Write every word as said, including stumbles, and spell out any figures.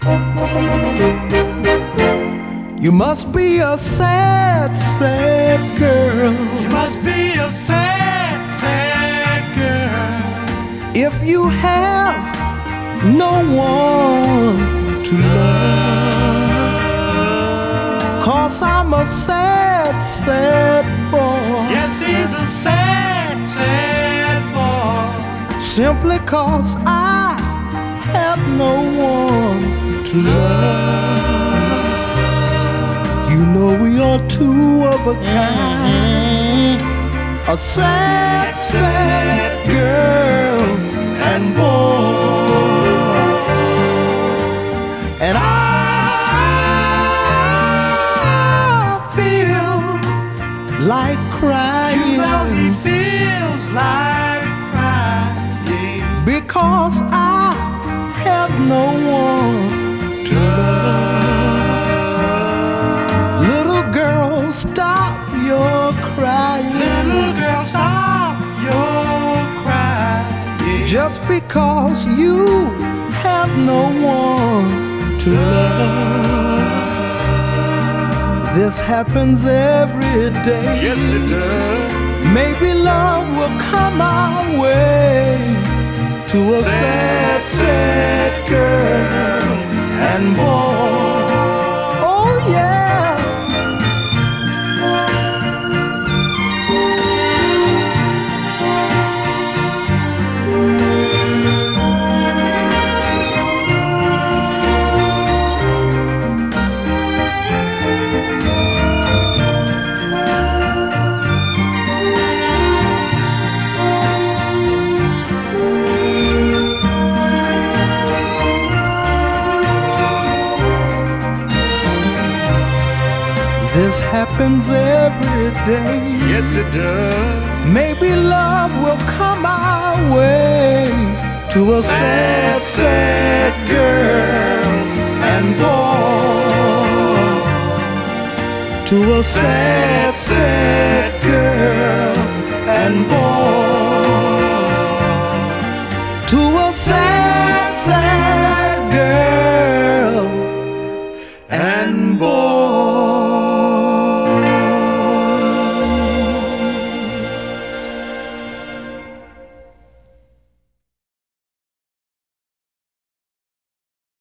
You must be a sad, sad girl. You must be a sad, sad girl. If you have no one to love. 'Cause I'm a sad, sad boy. Yes, he's a sad, sad boy. Simply 'cause I have no one to love. You know we are two of a kind. A sad, sad girl and boy. And I feel like crying. You know he feels like crying. Because I have no one to love. Little girl, stop your crying. Little girl, stop your crying. Just because you have no one to love. This happens every day. Yes, it does. Maybe love will come our way. To a sad, sad girl and boy. Oh yeah. This happens every day. Yes, it does. Maybe love will come our way. To a sad, sad girl and boy. To a sad, sad girl.